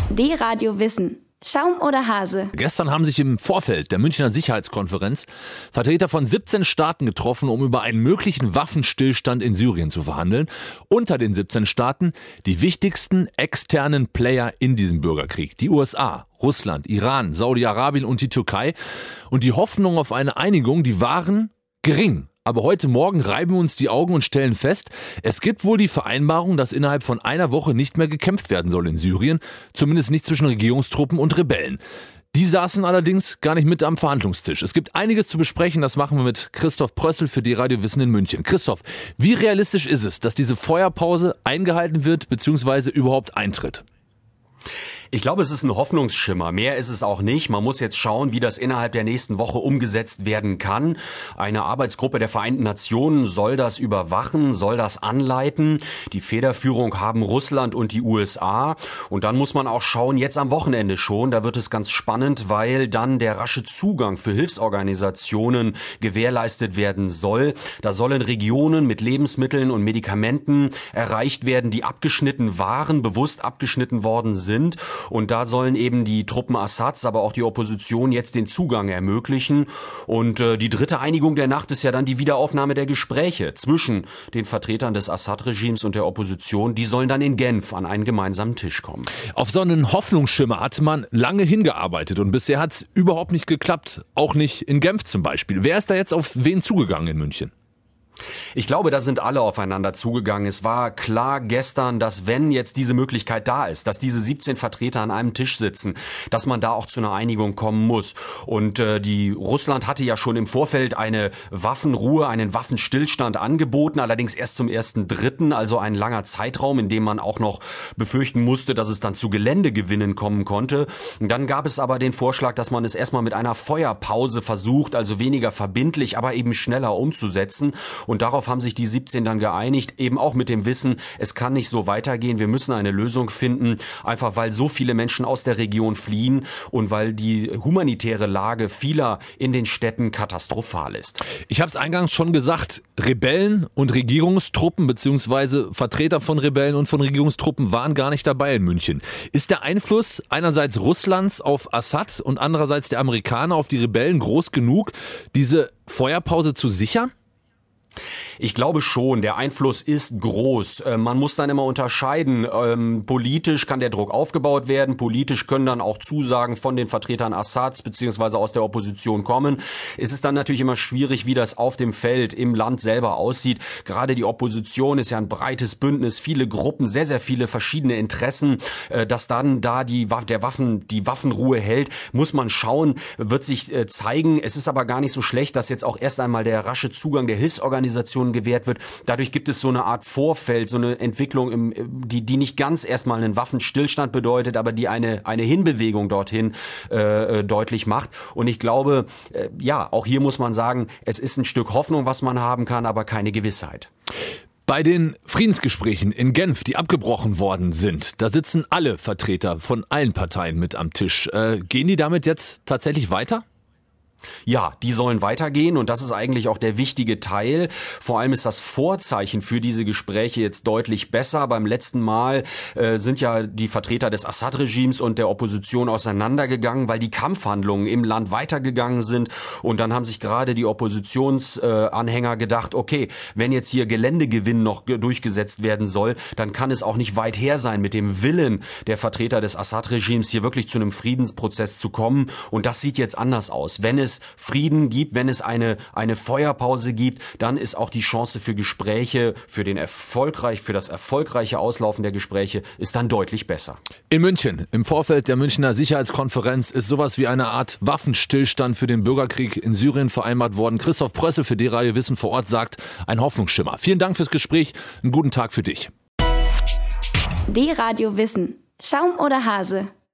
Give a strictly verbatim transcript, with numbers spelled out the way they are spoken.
D-Radio Wissen. Schaum oder Hase? Gestern haben sich im Vorfeld der Münchner Sicherheitskonferenz Vertreter von siebzehn Staaten getroffen, um über einen möglichen Waffenstillstand in Syrien zu verhandeln. Unter den siebzehn Staaten die wichtigsten externen Player in diesem Bürgerkrieg. Die U S A, Russland, Iran, Saudi-Arabien und die Türkei. Und die Hoffnungen auf eine Einigung, die waren gering. Aber heute Morgen reiben wir uns die Augen und stellen fest, es gibt wohl die Vereinbarung, dass innerhalb von einer Woche nicht mehr gekämpft werden soll in Syrien, zumindest nicht zwischen Regierungstruppen und Rebellen. Die saßen allerdings gar nicht mit am Verhandlungstisch. Es gibt einiges zu besprechen, das machen wir mit Christoph Prössl für D-Radio Wissen in München. Christoph, wie realistisch ist es, dass diese Feuerpause eingehalten wird bzw. überhaupt eintritt? Ich glaube, es ist ein Hoffnungsschimmer. Mehr ist es auch nicht. Man muss jetzt schauen, wie das innerhalb der nächsten Woche umgesetzt werden kann. Eine Arbeitsgruppe der Vereinten Nationen soll das überwachen, soll das anleiten. Die Federführung haben Russland und die U S A. Und dann muss man auch schauen, jetzt am Wochenende schon, da wird es ganz spannend, weil dann der rasche Zugang für Hilfsorganisationen gewährleistet werden soll. Da sollen Regionen mit Lebensmitteln und Medikamenten erreicht werden, die abgeschnitten waren, bewusst abgeschnitten worden sind. Und da sollen eben die Truppen Assads, aber auch die Opposition jetzt den Zugang ermöglichen. Und äh, die dritte Einigung der Nacht ist ja dann die Wiederaufnahme der Gespräche zwischen den Vertretern des Assad-Regimes und der Opposition. Die sollen dann in Genf an einen gemeinsamen Tisch kommen. Auf so einen Hoffnungsschimmer hatte man lange hingearbeitet und bisher hat es überhaupt nicht geklappt. Auch nicht in Genf zum Beispiel. Wer ist da jetzt auf wen zugegangen in München? Ich glaube, da sind alle aufeinander zugegangen. Es war klar gestern, dass wenn jetzt diese Möglichkeit da ist, dass diese siebzehn Vertreter an einem Tisch sitzen, dass man da auch zu einer Einigung kommen muss. Und äh, die Russland hatte ja schon im Vorfeld eine Waffenruhe, einen Waffenstillstand angeboten, allerdings erst zum ersten Dritten, also ein langer Zeitraum, in dem man auch noch befürchten musste, dass es dann zu Geländegewinnen kommen konnte. Und dann gab es aber den Vorschlag, dass man es erstmal mit einer Feuerpause versucht, also weniger verbindlich, aber eben schneller umzusetzen. Und darauf haben sich die siebzehn dann geeinigt, eben auch mit dem Wissen, es kann nicht so weitergehen, wir müssen eine Lösung finden, einfach weil so viele Menschen aus der Region fliehen und weil die humanitäre Lage vieler in den Städten katastrophal ist. Ich habe es eingangs schon gesagt, Rebellen und Regierungstruppen bzw. Vertreter von Rebellen und von Regierungstruppen waren gar nicht dabei in München. Ist der Einfluss einerseits Russlands auf Assad und andererseits der Amerikaner auf die Rebellen groß genug, diese Feuerpause zu sichern? Ich glaube schon, der Einfluss ist groß. Man muss dann immer unterscheiden. Ähm, politisch kann der Druck aufgebaut werden. Politisch können dann auch Zusagen von den Vertretern Assads beziehungsweise aus der Opposition kommen. Es ist dann natürlich immer schwierig, wie das auf dem Feld im Land selber aussieht. Gerade die Opposition ist ja ein breites Bündnis, viele Gruppen, sehr, sehr viele verschiedene Interessen. Äh, dass dann da die, der Waffen, die Waffenruhe hält, muss man schauen, wird sich äh, zeigen. Es ist aber gar nicht so schlecht, dass jetzt auch erst einmal der rasche Zugang der Hilfsorganisationen gewährt wird. Dadurch gibt es so eine Art Vorfeld, so eine Entwicklung, im, die, die nicht ganz erstmal einen Waffenstillstand bedeutet, aber die eine, eine Hinbewegung dorthin äh, deutlich macht. Und ich glaube, äh, ja, auch hier muss man sagen, es ist ein Stück Hoffnung, was man haben kann, aber keine Gewissheit. Bei den Friedensgesprächen in Genf, die abgebrochen worden sind, da sitzen alle Vertreter von allen Parteien mit am Tisch. Äh, gehen die damit jetzt tatsächlich weiter? Ja, die sollen weitergehen und das ist eigentlich auch der wichtige Teil. Vor allem ist das Vorzeichen für diese Gespräche jetzt deutlich besser. Beim letzten Mal äh, sind ja die Vertreter des Assad-Regimes und der Opposition auseinandergegangen, weil die Kampfhandlungen im Land weitergegangen sind. Und dann haben sich gerade die Oppositionsanhänger äh, gedacht, okay, wenn jetzt hier Geländegewinn noch durchgesetzt werden soll, dann kann es auch nicht weit her sein mit dem Willen der Vertreter des Assad-Regimes, hier wirklich zu einem Friedensprozess zu kommen. Und das sieht jetzt anders aus. Wenn es Frieden gibt, wenn es eine, eine Feuerpause gibt, dann ist auch die Chance für Gespräche, für den erfolgreich, für das erfolgreiche Auslaufen der Gespräche ist dann deutlich besser. In München, im Vorfeld der Münchner Sicherheitskonferenz, ist sowas wie eine Art Waffenstillstand für den Bürgerkrieg in Syrien vereinbart worden. Christoph Prössl für D-Radio Wissen vor Ort sagt, ein Hoffnungsschimmer. Vielen Dank fürs Gespräch, einen guten Tag für dich. D-Radio Wissen. Schaum oder Hase?